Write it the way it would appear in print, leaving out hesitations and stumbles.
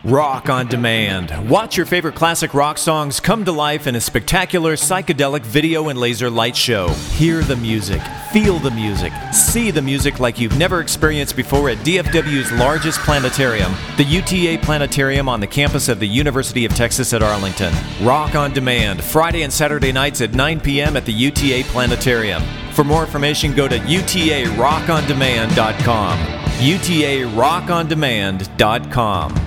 Rock on Demand. Watch your favorite classic rock songs come to life in a spectacular psychedelic video and laser light show. Hear the music, feel the music, see the music like you've never experienced before at DFW's largest planetarium, the UTA Planetarium on the campus of the University of Texas at Arlington. Rock on Demand, Friday and Saturday nights at 9 p.m. at the UTA Planetarium. For more information, go to utarockondemand.com. utarockondemand.com.